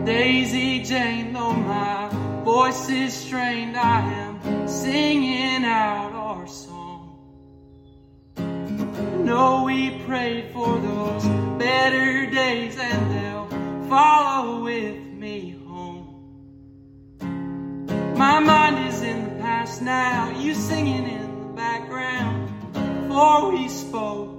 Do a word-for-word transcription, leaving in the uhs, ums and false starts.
Daisy Jane, though my voice is strained, I am singing out our song. No, we prayed for those better days, and they'll follow with me home. My mind is in the past now, you singing in the background. Before we spoke,